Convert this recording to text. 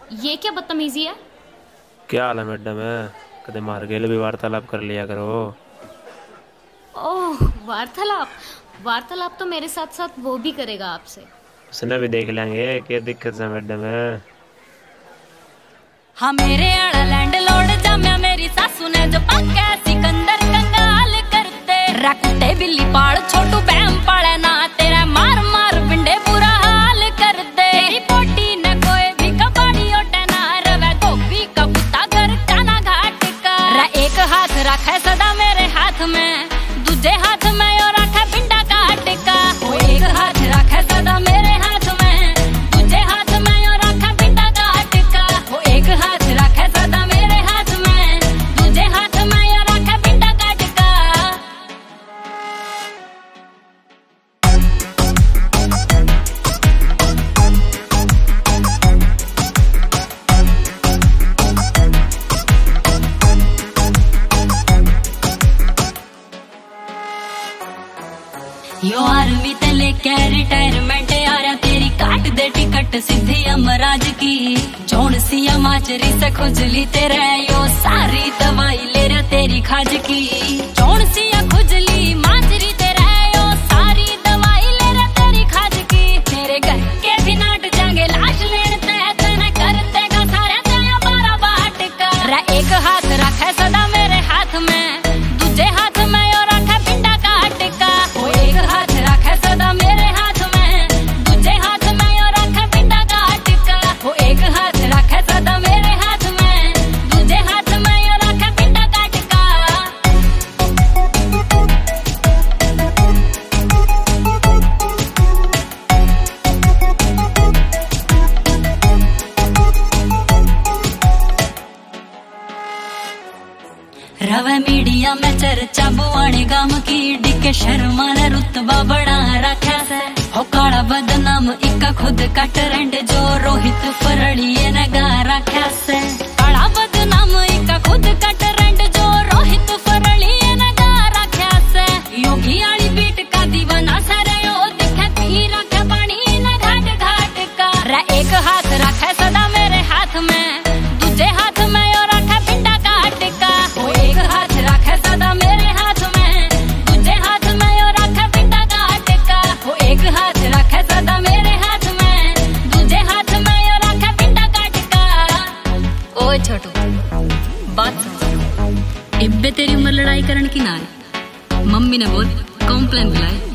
ये क्या बदतमीजी है? क्या हाल है मैडम है? कदे मार गेल भी वार्तालाप कर लिया करो। ओह, वार्तालाप। वार्तालाप तो मेरे साथ साथ वो भी करेगा आपसे। उसने भी देख लेंगे क्या दिक्कत है मैडम है। हाँ मेरे आड़ा लैंडलॉर्ड जाम्या मेरी सासू ने जो पक्का सिकंदर कंगाल करते रखते बिल्ली पाल छोटू बहम पाले ना तेरा मार मार पिंडे बुरा हाल कर दे तेरी पोटी न कोई भी कबाड़ी ओटे ना रवे धोबी का कुत्ता घर काना घाट का एक हाथ रखे सदा मेरे हाथ में दूजे हाथ में और रखे पिंडा काट का वो एक हाथ रखे सदा मेरे हाथ में दूजे हाथ में और रखे पिंडा काट का वो एक हाथ रखे सदा मेरे हाथ में दूजे हाथ में और रखे पिंडा काट का। यो आर्मी ते लेके रिटायरमेंट यारा तेरी काट दे टिकट सीधी अमराज की जोन सी माचरी से खुजली तेरे यो सारी दवाई ले रहा तेरी खाज की जोन सी खुजली माचरी तेरे यो सारी दवाई ले रहा तेरी खाज की तेरे घर के भी नाट जाएंगे लाश लेने तेने करते का सारे तेरा बारा बाट का एक हाथ रखे सदा मेरे हाथ में दूजे हाथ में और रखे पिंडा काट का वो एक हाथ रखे सदा मेरे हाथ में दूजे हाथ में और रखे पिंडा काट का वो एक हाथ रखे सदा मेरे हाथ में दूजे हाथ में और रखे पिंडा काट का। रवे मीडिया में चर्चा बुआणी गाम की डिके शर्मा ने रुतबा बड़ा रखा से हो काला बदनाम इका खुद का ट्रेंड जो रोहित फरड़िए ने गा रखा से काला बदनाम इका खुद का ट्रेंड जो रोहित फरड़िए ने गा रखा से योगी आली बीट का दीवाना सारे यो दिखे पी रखे पानी ने घाट घाट का एक हाथ रखे सदा मेरे हाथ में दूजे हाथ में और रखे पिंडा काट का वो एक हाथ रखे सदा मेरे हाथ में दूजे हाथ में और रखे पिंडा काट का वो एक हाथ रखे सदा मेरे हाथ में दूजे हाथ में और रखे पिंडा काट का। ओए छोटू बात सुन, इब्बे तेरी उम्र लड़ाई करन की ना है। मम्मी ने बोल कॉम्प्लेन बुलाए